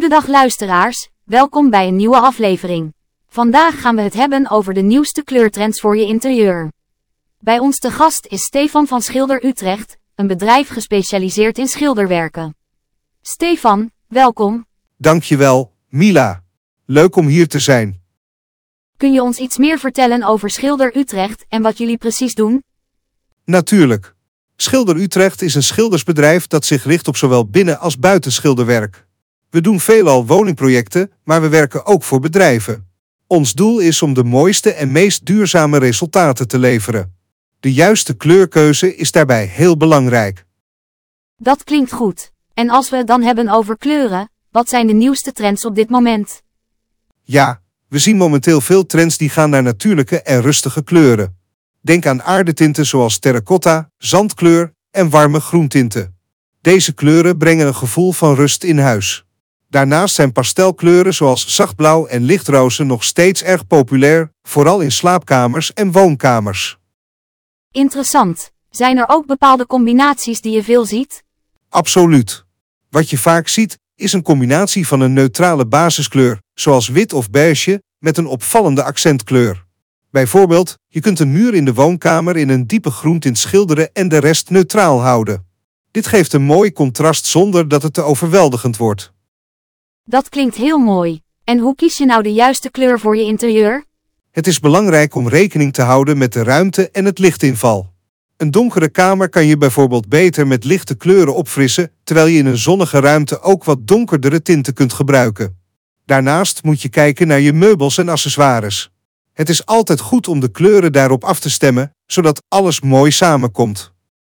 Goedendag luisteraars, welkom bij een nieuwe aflevering. Vandaag gaan we het hebben over de nieuwste kleurtrends voor je interieur. Bij ons te gast is Stefan van Schilder Utrecht, een bedrijf gespecialiseerd in schilderwerken. Stefan, welkom. Dankjewel, Mila. Leuk om hier te zijn. Kun je ons iets meer vertellen over Schilder Utrecht en wat jullie precies doen? Natuurlijk. Schilder Utrecht is een schildersbedrijf dat zich richt op zowel binnen- als buitenschilderwerk. We doen veelal woningprojecten, maar we werken ook voor bedrijven. Ons doel is om de mooiste en meest duurzame resultaten te leveren. De juiste kleurkeuze is daarbij heel belangrijk. Dat klinkt goed. En als we het dan hebben over kleuren, wat zijn de nieuwste trends op dit moment? Ja, we zien momenteel veel trends die gaan naar natuurlijke en rustige kleuren. Denk aan aardetinten zoals terracotta, zandkleur en warme groentinten. Deze kleuren brengen een gevoel van rust in huis. Daarnaast zijn pastelkleuren zoals zachtblauw en lichtroze nog steeds erg populair, vooral in slaapkamers en woonkamers. Interessant. Zijn er ook bepaalde combinaties die je veel ziet? Absoluut. Wat je vaak ziet, is een combinatie van een neutrale basiskleur, zoals wit of beige, met een opvallende accentkleur. Bijvoorbeeld, je kunt een muur in de woonkamer in een diepe groentint schilderen en de rest neutraal houden. Dit geeft een mooi contrast zonder dat het te overweldigend wordt. Dat klinkt heel mooi. En hoe kies je nou de juiste kleur voor je interieur? Het is belangrijk om rekening te houden met de ruimte en het lichtinval. Een donkere kamer kan je bijvoorbeeld beter met lichte kleuren opfrissen, terwijl je in een zonnige ruimte ook wat donkerdere tinten kunt gebruiken. Daarnaast moet je kijken naar je meubels en accessoires. Het is altijd goed om de kleuren daarop af te stemmen, zodat alles mooi samenkomt.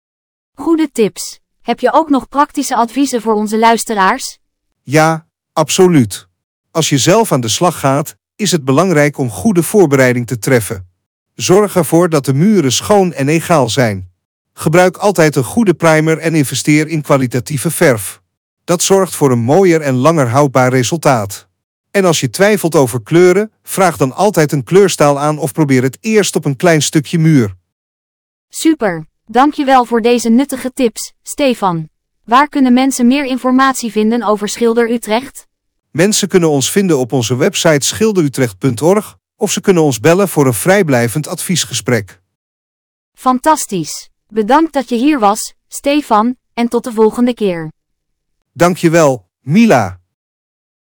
Goede tips. Heb je ook nog praktische adviezen voor onze luisteraars? Ja, absoluut. Als je zelf aan de slag gaat, is het belangrijk om goede voorbereiding te treffen. Zorg ervoor dat de muren schoon en egaal zijn. Gebruik altijd een goede primer en investeer in kwalitatieve verf. Dat zorgt voor een mooier en langer houdbaar resultaat. En als je twijfelt over kleuren, vraag dan altijd een kleurstaal aan of probeer het eerst op een klein stukje muur. Super, dankjewel voor deze nuttige tips, Stefan. Waar kunnen mensen meer informatie vinden over Schilder Utrecht? Mensen kunnen ons vinden op onze website schilderutrecht.org of ze kunnen ons bellen voor een vrijblijvend adviesgesprek. Fantastisch. Bedankt dat je hier was, Stefan, en tot de volgende keer. Dankjewel, Mila.